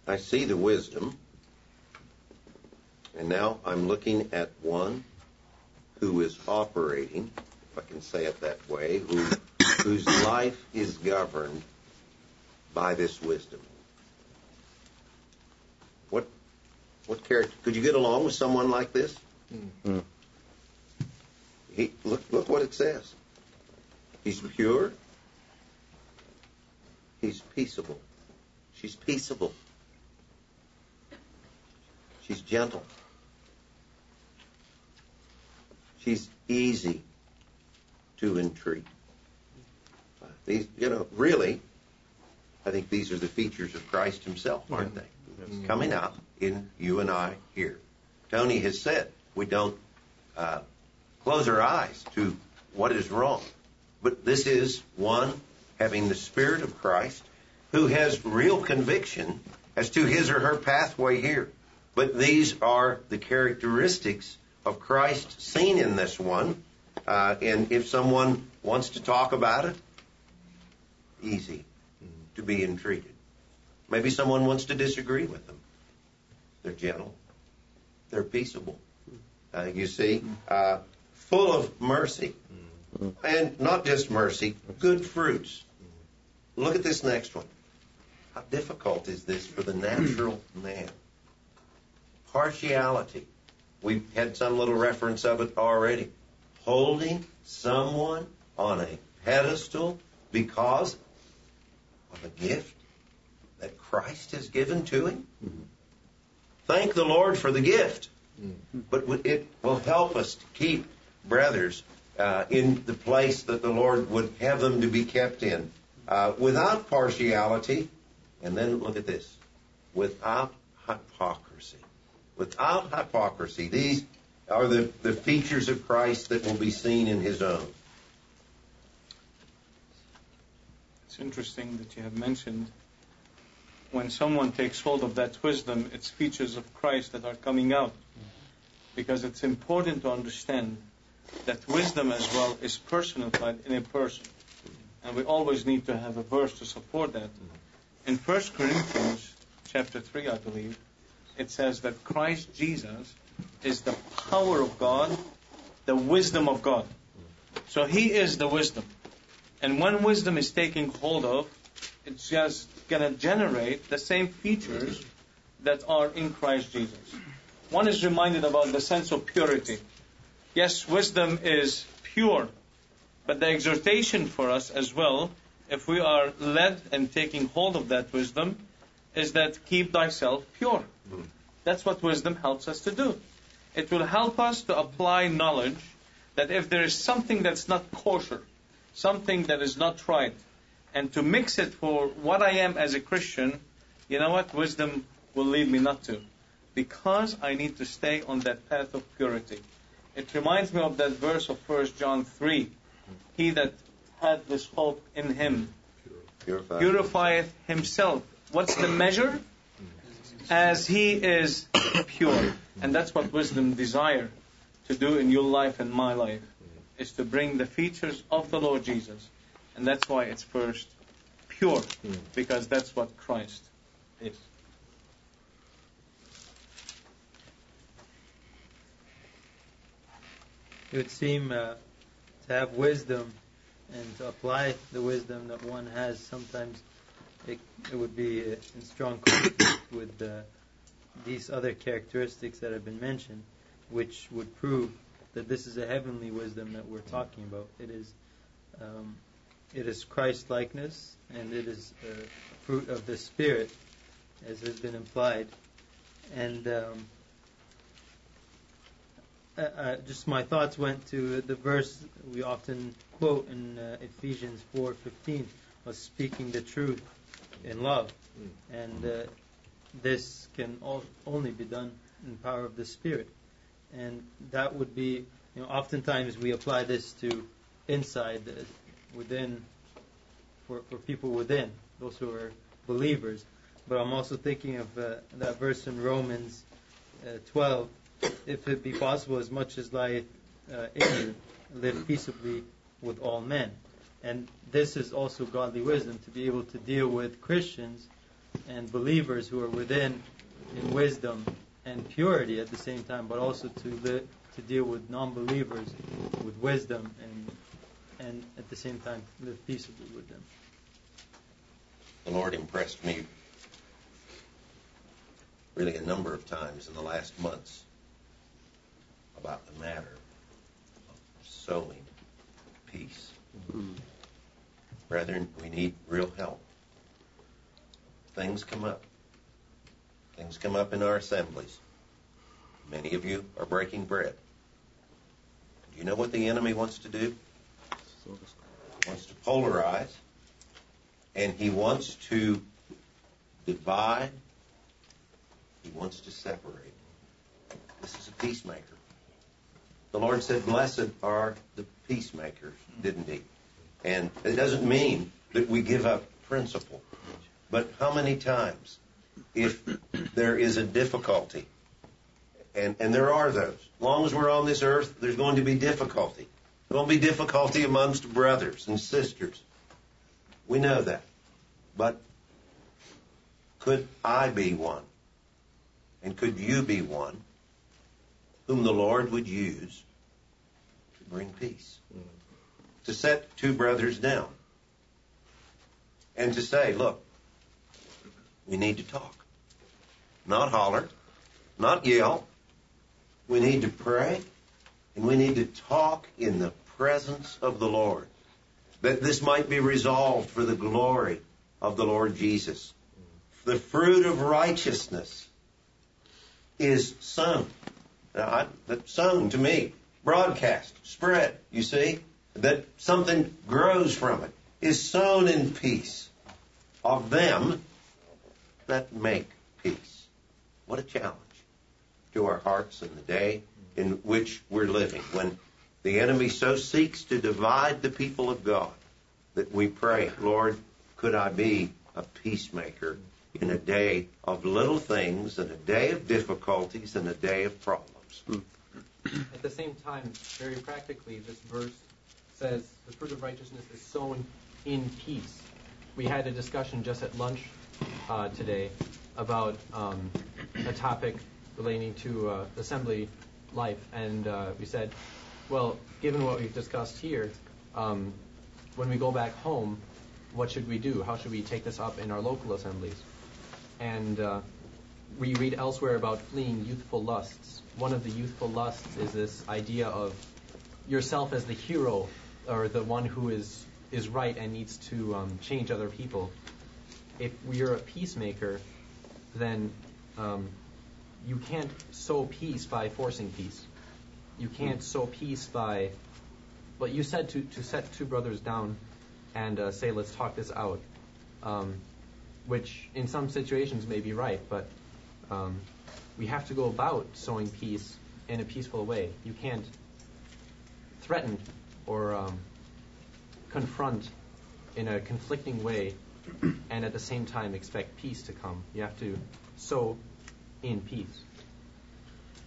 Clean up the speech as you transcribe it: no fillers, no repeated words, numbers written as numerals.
I see the wisdom, and now I'm looking at one who is operating, if I can say it that way, whose life is governed by this wisdom. What character? Could you get along with someone like this? Mm-hmm. Look what it says. He's pure. He's peaceable. She's peaceable. She's gentle. She's easy to entreat. These, really, I think these are the features of Christ himself, aren't they? Yes. Coming out in you and I here. Tony has said we don't close our eyes to what is wrong. But this is one having the Spirit of Christ who has real conviction as to his or her pathway here. But these are the characteristics of Christ seen in this one. And if someone wants to talk about it, easy to be entreated. Maybe someone wants to disagree with them. They're gentle. They're peaceable. You see, full of mercy. And not just mercy, good fruits. Look at this next one. How difficult is this for the natural man? Partiality. We've had some little reference of it already. Holding someone on a pedestal because of a gift that Christ has given to him. Thank the Lord for the gift. But it will help us to keep brothers in the place that the Lord would have them to be kept in. Without partiality, and then look at this, without hypocrisy. Without hypocrisy. These are the features of Christ that will be seen in his own. It's interesting that you have mentioned when someone takes hold of that wisdom, it's features of Christ that are coming out. Because it's important to understand that wisdom as well is personified in a person. And we always need to have a verse to support that. In 1 Corinthians chapter 3, I believe, it says that Christ Jesus is the power of God, the wisdom of God. So he is the wisdom. And when wisdom is taking hold of, it's just going to generate the same features that are in Christ Jesus. One is reminded about the sense of purity. Yes, wisdom is pure, but the exhortation for us as well, if we are led and taking hold of that wisdom, is that keep thyself pure. That's what wisdom helps us to do. It will help us to apply knowledge that if there is something that's not kosher, something that is not right, and to mix it for what I am as a Christian, you know what? Wisdom will lead me not to. Because I need to stay on that path of purity. It reminds me of that verse of 1 John 3. He that hath this hope in him purifieth himself. What's the measure? As he is pure. And that's what wisdom desire to do in your life and my life, is to bring the features of the Lord Jesus. And that's why it's first pure, because that's what Christ is. It would seem to have wisdom and to apply the wisdom that one has, sometimes it would be in strong conflict with these other characteristics that have been mentioned, which would prove that this is a heavenly wisdom that we're talking about. It is Christ-likeness, and it is fruit of the Spirit, as has been implied. And just my thoughts went to the verse we often quote in Ephesians 4:15, was speaking the truth in love. And this can only be done in the power of the Spirit. And that would be, oftentimes we apply this to inside, within, for people within, those who are believers. But I'm also thinking of that verse in Romans 12, if it be possible, as much as lieth in you, live peaceably with all men. And this is also godly wisdom, to be able to deal with Christians and believers who are within in wisdom and purity at the same time, but also to deal with non-believers with wisdom and at the same time live peaceably with them. The Lord impressed me really a number of times in the last months about the matter of sowing peace. Brethren, we need real help. Things come up. Things come up in our assemblies. Many of you are breaking bread. Do you know what the enemy wants to do? He wants to polarize, and he wants to divide. He wants to separate. This is a peacemaker. The Lord said, "Blessed are the peacemakers," didn't he? And it doesn't mean that we give up principle. But how many times, if there is a difficulty, and there are those, as long as we're on this earth, there's going to be difficulty. There will be difficulty amongst brothers and sisters. We know that. But could I be one? And could you be one whom the Lord would use to bring peace? To set two brothers down and to say, look, we need to talk. Not holler, not yell. We need to pray, and we need to talk in the presence of the Lord, that this might be resolved for the glory of the Lord Jesus. The fruit of righteousness is sown. That's sown to me. Broadcast, spread, you see? That something grows from it, is sown in peace of them that make peace. What a challenge to our hearts in the day in which we're living, when the enemy so seeks to divide the people of God, that we pray, Lord, could I be a peacemaker in a day of little things, and a day of difficulties, and a day of problems. At the same time, very practically, this verse says the fruit of righteousness is sown in peace. We had a discussion just at lunch today about a topic relating to assembly life, and we said, well, given what we've discussed here, when we go back home, what should we do? How should we take this up in our local assemblies? And we read elsewhere about fleeing youthful lusts. One of the youthful lusts is this idea of yourself as the hero, or the one who is right and needs to change other people. If you're a peacemaker, then you can't sow peace by forcing peace. You can't sow peace by, well, you said to set two brothers down and say, let's talk this out, which in some situations may be right, but we have to go about sowing peace in a peaceful way. You can't threaten or confront in a conflicting way and at the same time expect peace to come. You have to sow in peace.